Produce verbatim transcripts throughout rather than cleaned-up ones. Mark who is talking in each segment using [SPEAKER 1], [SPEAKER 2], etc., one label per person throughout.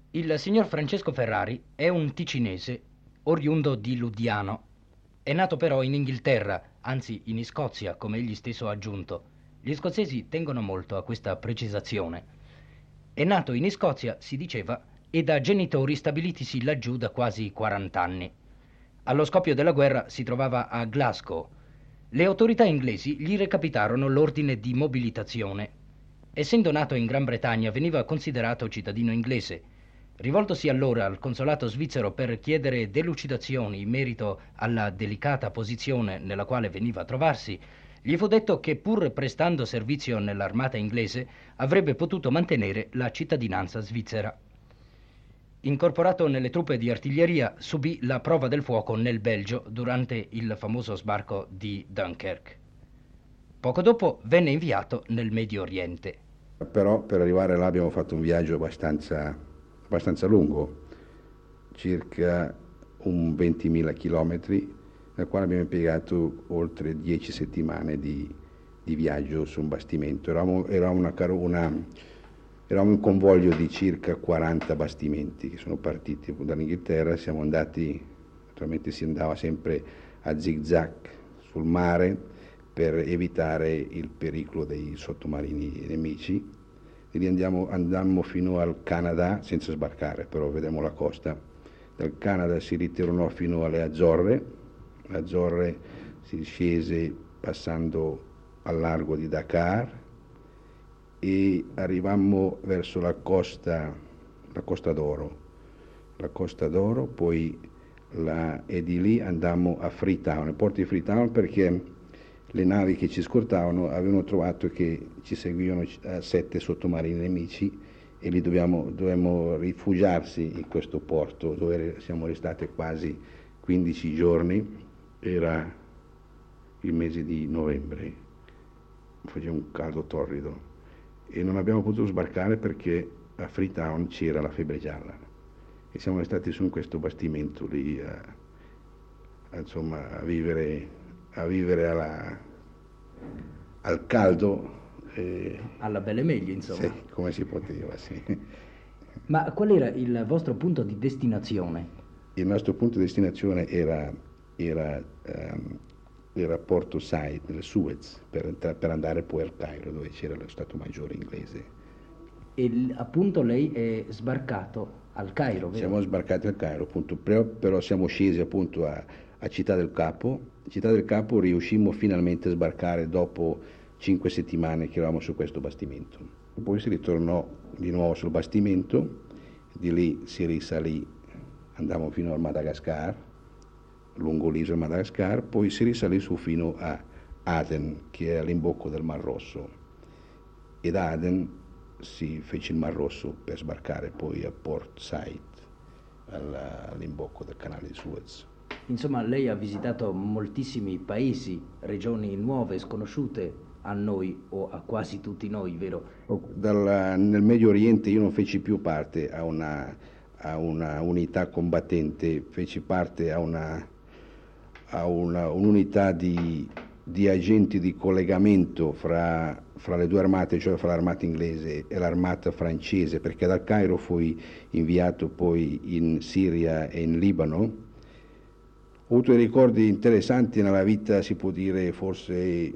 [SPEAKER 1] Il signor Francesco Ferrari è un ticinese oriundo di Ludiano. È nato però in Inghilterra, anzi in Scozia, come egli stesso ha aggiunto. Gli scozzesi tengono molto a questa precisazione. È nato in Scozia, si diceva, e da genitori stabilitisi laggiù da quasi quaranta anni. Allo scoppio della guerra si trovava a Glasgow. Le autorità inglesi gli recapitarono l'ordine di mobilitazione. Essendo nato in Gran Bretagna, veniva considerato cittadino inglese. Rivoltosi allora al consolato svizzero per chiedere delucidazioni in merito alla delicata posizione nella quale veniva a trovarsi, gli fu detto che pur prestando servizio nell'armata inglese avrebbe potuto mantenere la cittadinanza svizzera. Incorporato nelle truppe di artiglieria, subì la prova del fuoco nel Belgio durante il famoso sbarco di Dunkerque. Poco dopo venne inviato nel Medio Oriente.
[SPEAKER 2] Però per arrivare là abbiamo fatto un viaggio abbastanza, abbastanza lungo, circa un ventimila chilometri, nel quale abbiamo impiegato oltre dieci settimane di, di viaggio su un bastimento. Eravamo, era una, una, eravamo un convoglio di circa quaranta bastimenti che sono partiti dall'Inghilterra, siamo andati, naturalmente si andava sempre a zig-zag sul mare, per evitare il pericolo dei sottomarini nemici. E lì andiamo, andammo fino al Canada senza sbarcare, però vedemmo la costa. Dal Canada si ritornò fino alle Azzorre, le Azzorre si scese passando al largo di Dakar e arrivammo verso la costa, la Costa d'Oro, la Costa d'Oro, poi la, e di lì andammo a Freetown, il porto di Freetown, perché le navi che ci scortavano avevano trovato che ci seguivano sette sottomarini nemici e lì dobbiamo, dovevamo rifugiarsi in questo porto dove siamo restati quasi quindici giorni. Era il mese di novembre, faceva un caldo torrido e non abbiamo potuto sbarcare perché a Freetown c'era la febbre gialla e siamo restati su questo bastimento lì a, a, insomma, a vivere a vivere alla, al caldo.
[SPEAKER 1] Eh, alla belle meglie, insomma.
[SPEAKER 2] Sì, come si poteva, sì.
[SPEAKER 1] Ma qual era il vostro punto di destinazione?
[SPEAKER 2] Il nostro punto di destinazione era, era, um, era Porto Said, nel Suez, per, per andare poi al Cairo, dove c'era lo Stato Maggiore inglese.
[SPEAKER 1] E appunto lei è sbarcato al Cairo, vero?
[SPEAKER 2] Siamo sbarcati al Cairo, appunto, però, però siamo scesi appunto a a Città del Capo. Città del Capo riuscimmo finalmente a sbarcare dopo cinque settimane che eravamo su questo bastimento. Poi si ritornò di nuovo sul bastimento, di lì si risalì, andammo fino al Madagascar, lungo l'isola Madagascar, poi si risalì su fino a Aden, che è all'imbocco del Mar Rosso, ed da Aden si fece il Mar Rosso per sbarcare poi a Port Said, all'imbocco del canale di Suez.
[SPEAKER 1] Insomma, lei ha visitato moltissimi paesi, regioni nuove, sconosciute a noi o a quasi tutti noi, vero?
[SPEAKER 2] Dal, nel Medio Oriente io non feci più parte a una, a una unità combattente, feci parte a, una, a una, un'unità di, di agenti di collegamento fra, fra le due armate, cioè fra l'armata inglese e l'armata francese, perché dal Cairo fui inviato poi in Siria e in Libano. Ho avuto dei ricordi interessanti nella vita, si può dire, forse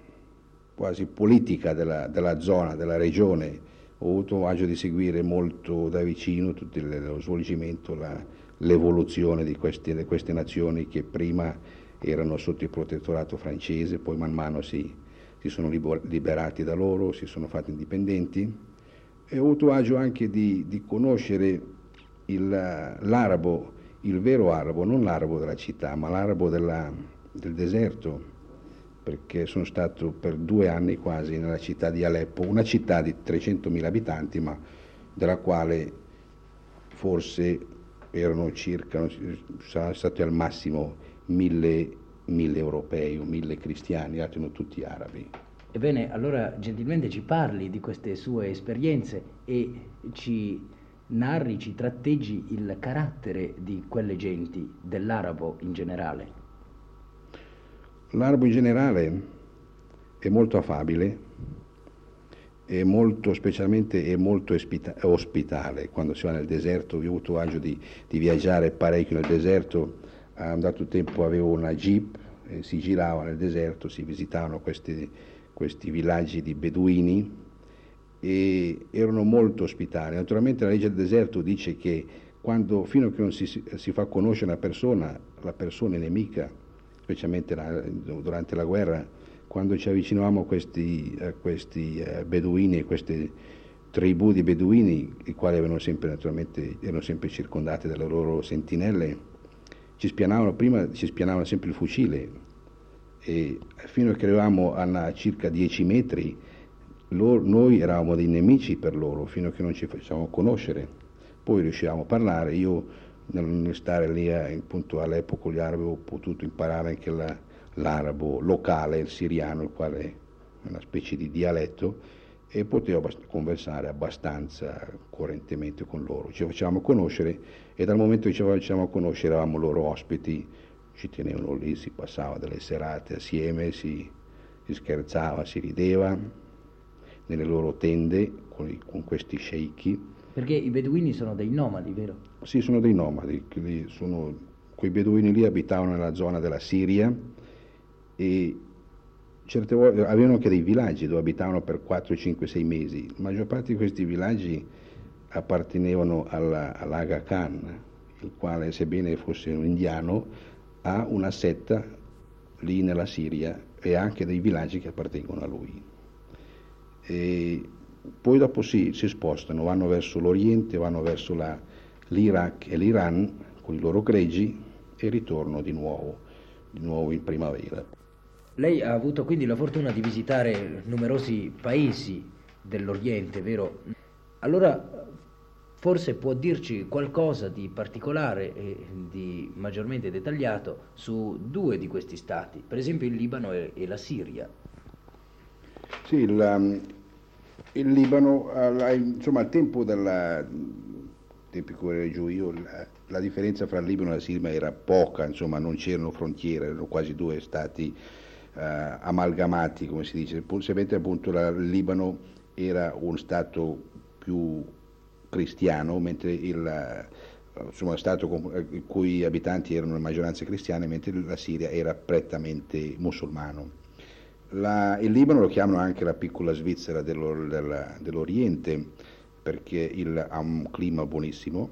[SPEAKER 2] quasi politica della, della zona, della regione. Ho avuto agio di seguire molto da vicino tutto il, lo svolgimento, la, l'evoluzione di queste, di queste nazioni che prima erano sotto il protettorato francese, poi man mano si, si sono liberati da loro, si sono fatti indipendenti. E ho avuto agio anche di, di conoscere il, l'arabo, il vero arabo, non l'arabo della città, ma l'arabo della, del deserto, perché sono stato per due anni quasi nella città di Aleppo, una città di trecentomila abitanti, ma della quale forse erano circa, saranno stati al massimo mille, mille europei o mille cristiani, altri erano tutti arabi.
[SPEAKER 1] Ebbene, allora gentilmente ci parli di queste sue esperienze e ci narri, ci tratteggi il carattere di quelle genti, dell'arabo in generale.
[SPEAKER 2] L'arabo in generale è molto affabile, è molto, specialmente è molto ospita- ospitale. Quando si va nel deserto, io ho avuto agio di, di viaggiare parecchio nel deserto, a un dato tempo avevo una jeep, e si girava nel deserto, si visitavano questi, questi villaggi di beduini e erano molto ospitali. Naturalmente la legge del deserto dice che quando, fino a che non si, si fa conoscere una persona, la persona è nemica, specialmente la, durante la guerra, quando ci avvicinavamo a questi, a questi uh, beduini, a queste tribù di beduini, i quali avevano sempre, naturalmente, erano sempre circondati dalle loro sentinelle, ci spianavano, prima ci spianavano sempre il fucile e fino a che arrivavamo a circa dieci metri loro, noi eravamo dei nemici per loro, fino a che non ci facevamo conoscere. Poi riuscivamo a parlare, io nel stare lì appunto all'epoca gli arabi ho potuto imparare anche la, l'arabo locale, il siriano, il quale è una specie di dialetto, e potevo abbast- conversare abbastanza correntemente con loro. Ci facevamo conoscere e dal momento che ci facevamo conoscere eravamo loro ospiti, ci tenevano lì, si passava delle serate assieme, si, si scherzava, si rideva nelle loro tende con, i, con questi sceicchi.
[SPEAKER 1] Perché i beduini sono dei nomadi, vero?
[SPEAKER 2] Sì, sono dei nomadi, sono, quei beduini lì abitavano nella zona della Siria e certe volte avevano anche dei villaggi dove abitavano per quattro, cinque, sei mesi. La maggior parte di questi villaggi appartenevano alla, all'Aga Khan, il quale, sebbene fosse un indiano, ha una setta lì nella Siria e ha anche dei villaggi che appartengono a lui. E poi dopo sì, si spostano, vanno verso l'Oriente, vanno verso la, l'Iraq e l'Iran con i loro greggi e ritornano di nuovo, di nuovo in primavera.
[SPEAKER 1] Lei ha avuto quindi la fortuna di visitare numerosi paesi dell'Oriente, vero? Allora forse può dirci qualcosa di particolare e di maggiormente dettagliato su due di questi stati, per esempio il Libano e, e la Siria.
[SPEAKER 2] Sì, il, il Libano, insomma, al tempo della tempi in cui ero giù io, la, la differenza fra il Libano e la Siria era poca, insomma, non c'erano frontiere, erano quasi due stati uh, amalgamati, come si dice. Semplicemente appunto la, il Libano era un stato più cristiano, mentre il insomma, stato i cui abitanti erano in maggioranza cristiane, mentre la Siria era prettamente musulmano. La, il Libano lo chiamano anche la piccola Svizzera dello, della, dell'Oriente perché il, ha un clima buonissimo,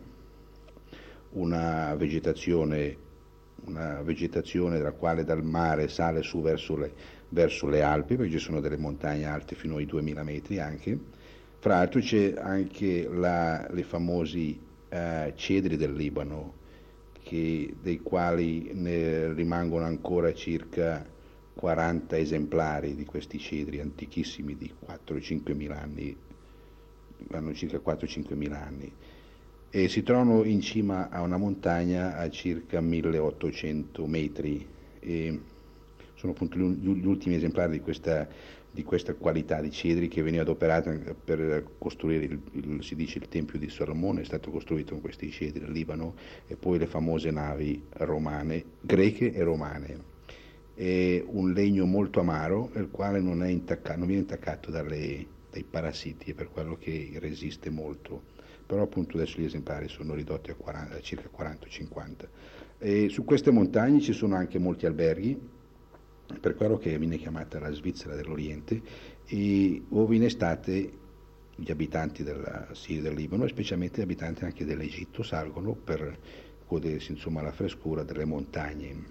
[SPEAKER 2] una vegetazione, una vegetazione dalla quale dal mare sale su verso le, verso le Alpi, perché ci sono delle montagne alte fino ai duemila metri anche. Fra l'altro c'è anche la, le famosi eh, cedri del Libano, che, dei quali ne rimangono ancora circa quaranta esemplari di questi cedri antichissimi di quattro cinque mila anni, hanno circa quattro cinque mila anni, e si trovano in cima a una montagna a circa milleottocento metri e sono appunto gli ultimi esemplari di questa, di questa qualità di cedri che veniva adoperata per costruire il, il, si dice il Tempio di Salomone, è stato costruito con questi cedri al Libano, e poi le famose navi romane, greche e romane. È un legno molto amaro, il quale non, è intaccato, non viene intaccato dalle, dai parassiti, è per quello che resiste molto, però appunto adesso gli esemplari sono ridotti a, quaranta, a circa quaranta cinquanta. E su queste montagne ci sono anche molti alberghi, per quello che viene chiamata la Svizzera dell'Oriente, e ove in estate gli abitanti della Siria e del Libano, e specialmente gli abitanti anche dell'Egitto, salgono per godersi insomma la frescura delle montagne.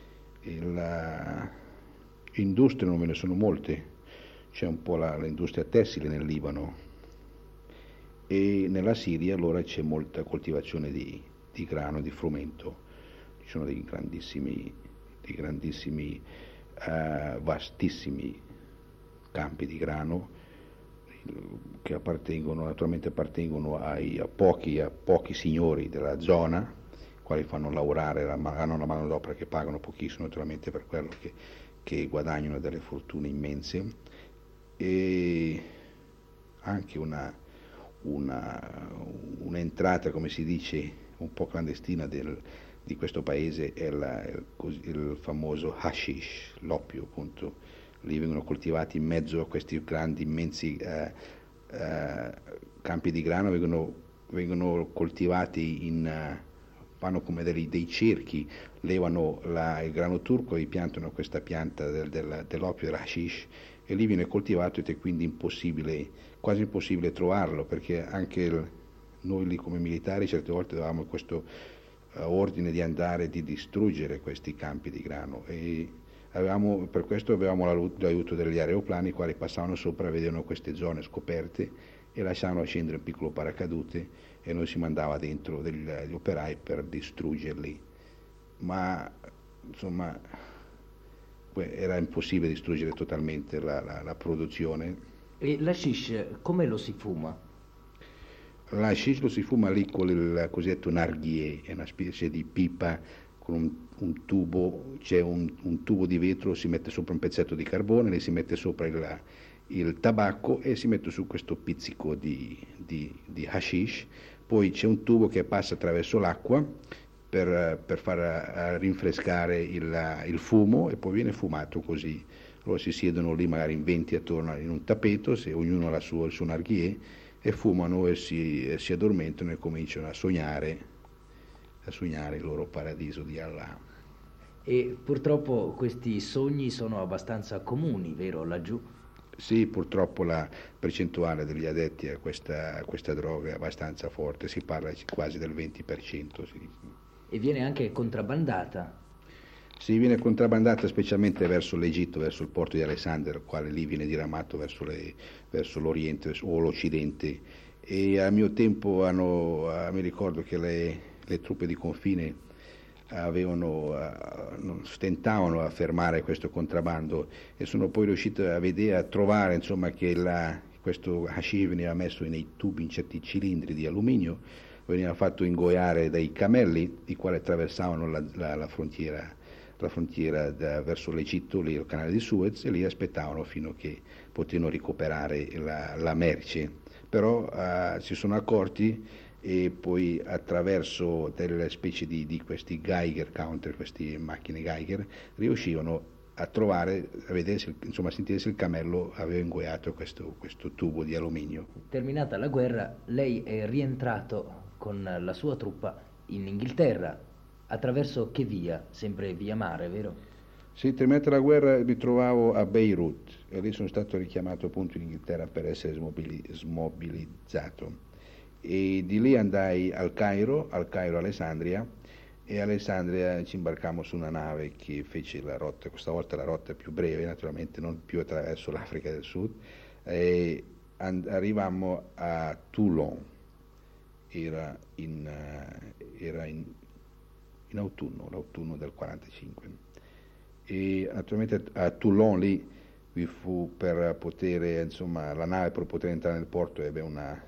[SPEAKER 2] Le industrie non ve ne sono molte, c'è un po' la, l'industria tessile nel Libano, e nella Siria allora c'è molta coltivazione di, di grano, di frumento, ci sono dei grandissimi, dei grandissimi uh, vastissimi campi di grano che appartengono, naturalmente appartengono ai, a, pochi, a pochi signori della zona, quali fanno lavorare, hanno una manodopera che pagano pochissimo, naturalmente per quello che, che guadagnano delle fortune immense, e anche una, una, un'entrata, come si dice, un po' clandestina del, di questo paese è la, il, il famoso hashish, l'oppio appunto, lì vengono coltivati in mezzo a questi grandi, immensi eh, eh, campi di grano, vengono, vengono coltivati in... Eh, fanno come dei, dei cerchi, levano la, il grano turco e piantano questa pianta del, del, dell'oppio, dell'hashish, e lì viene coltivato ed è quindi impossibile, quasi impossibile trovarlo, perché anche il, noi lì come militari certe volte avevamo questo uh, ordine di andare, di distruggere questi campi di grano, e avevamo, per questo avevamo l'aiuto degli aeroplani, i quali passavano sopra, vedevano queste zone scoperte e lasciavano scendere un piccolo paracadute e noi si mandava dentro degli, degli operai per distruggerli, ma insomma era impossibile distruggere totalmente la, la, la produzione.
[SPEAKER 1] E l'hashish come lo si fuma?
[SPEAKER 2] L'hashish lo si fuma lì con il cosiddetto narghie, è una specie di pipa con un, un tubo, c'è un, un tubo di vetro, si mette sopra un pezzetto di carbone, lì si mette sopra il, il tabacco e si mette su questo pizzico di, di, di hashish, poi c'è un tubo che passa attraverso l'acqua per, per far rinfrescare il, il fumo, e poi viene fumato così. Allora si siedono lì magari in venti attorno in un tappeto, se ognuno ha la sua, il suo narghie, e fumano e si, e si addormentano e cominciano a sognare, a sognare il loro paradiso di Allah.
[SPEAKER 1] E purtroppo questi sogni sono abbastanza comuni, vero, laggiù?
[SPEAKER 2] Sì, purtroppo la percentuale degli addetti a questa, a questa droga è abbastanza forte, si parla quasi del venti per cento. Sì.
[SPEAKER 1] E viene anche contrabbandata?
[SPEAKER 2] Sì, viene contrabbandata specialmente verso l'Egitto, verso il porto di Alessandria, il quale lì viene diramato verso, le, verso l'Oriente o l'Occidente. E a mio tempo hanno, mi ricordo che le, le truppe di confine avevano, stentavano a fermare questo contrabbando, e sono poi riuscito a vedere, a trovare insomma che la, questo hashish veniva messo nei tubi, in certi cilindri di alluminio, veniva fatto ingoiare dai cammelli, i quali attraversavano la, la, la frontiera, la frontiera da, verso l'Egitto, lì il canale di Suez, e lì aspettavano fino a che potevano recuperare la, la merce. Però uh, si sono accorti, e poi attraverso delle specie di, di questi Geiger counter, queste macchine Geiger, riuscivano a trovare, a vedersi, insomma a sentire se il cammello aveva ingoiato questo, questo tubo di alluminio.
[SPEAKER 1] Terminata la guerra, lei è rientrato con la sua truppa in Inghilterra, attraverso che via? Sempre via mare, vero?
[SPEAKER 2] Sì, terminata la guerra mi trovavo a Beirut, e lì sono stato richiamato appunto in Inghilterra per essere smobili, smobilizzato. E di lì andai al Cairo, al Cairo Alessandria, e a Alessandria ci imbarcammo su una nave che fece la rotta, questa volta la rotta più breve, naturalmente non più attraverso l'Africa del Sud, e and- arrivammo a Toulon, era in, uh, era in, in autunno, l'autunno del quarantacinque, e naturalmente a Toulon lì vi fu, per poter, insomma, la nave per poter entrare nel porto ebbe una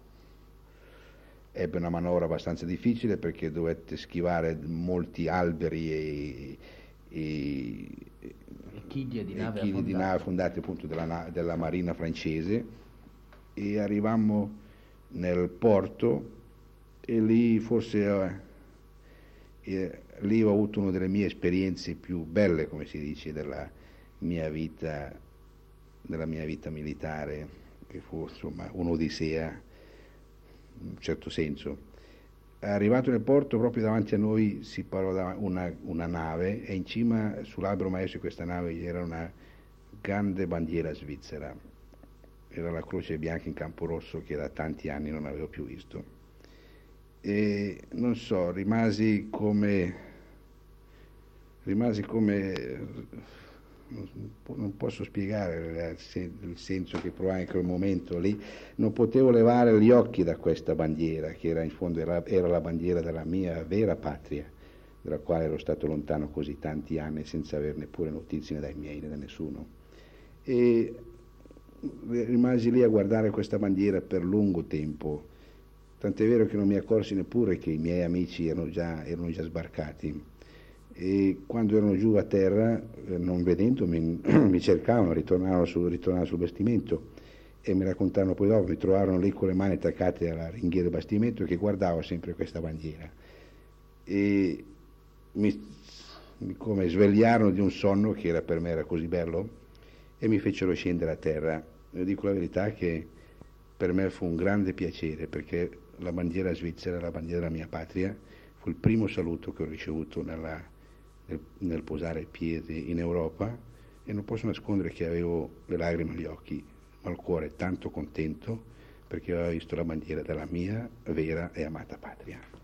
[SPEAKER 2] ebbe una manovra abbastanza difficile, perché dovette schivare molti alberi e, e,
[SPEAKER 1] e chiglie di
[SPEAKER 2] e
[SPEAKER 1] nave
[SPEAKER 2] chiglie
[SPEAKER 1] affondate.
[SPEAKER 2] di nave affondate appunto della, della marina francese, e arrivammo nel porto, e lì forse eh, lì ho avuto una delle mie esperienze più belle, come si dice, della mia vita, della mia vita militare, che fu insomma un'odissea in un certo senso. Arrivato nel porto, proprio davanti a noi si parò da una, una nave, e in cima sull'albero maestro di questa nave era una grande bandiera svizzera, era la croce bianca in campo rosso, che da tanti anni non avevo più visto, e non so, rimasi come rimasi come non posso spiegare il senso che provai in quel momento lì. Non potevo levare gli occhi da questa bandiera, che era in fondo era, era la bandiera della mia vera patria, della quale ero stato lontano così tanti anni senza aver neppure notizie né dai miei né da nessuno, e rimasi lì a guardare questa bandiera per lungo tempo, tant'è vero che non mi accorsi neppure che i miei amici erano già, erano già sbarcati. E quando erano giù a terra, non vedendomi, mi cercavano, ritornavano sul, ritornavano sul bastimento, e mi raccontarono poi dopo, mi trovarono lì con le mani attaccate alla ringhiera del bastimento, che guardavo sempre questa bandiera, e mi, come svegliarono di un sonno che era, per me era così bello, e mi fecero scendere a terra. Io dico la verità che per me fu un grande piacere, perché la bandiera svizzera, la bandiera della mia patria, fu il primo saluto che ho ricevuto nella, nel, nel posare piede in Europa, e non posso nascondere che avevo le lacrime agli occhi, ma il cuore tanto contento perché avevo visto la bandiera della mia vera e amata patria.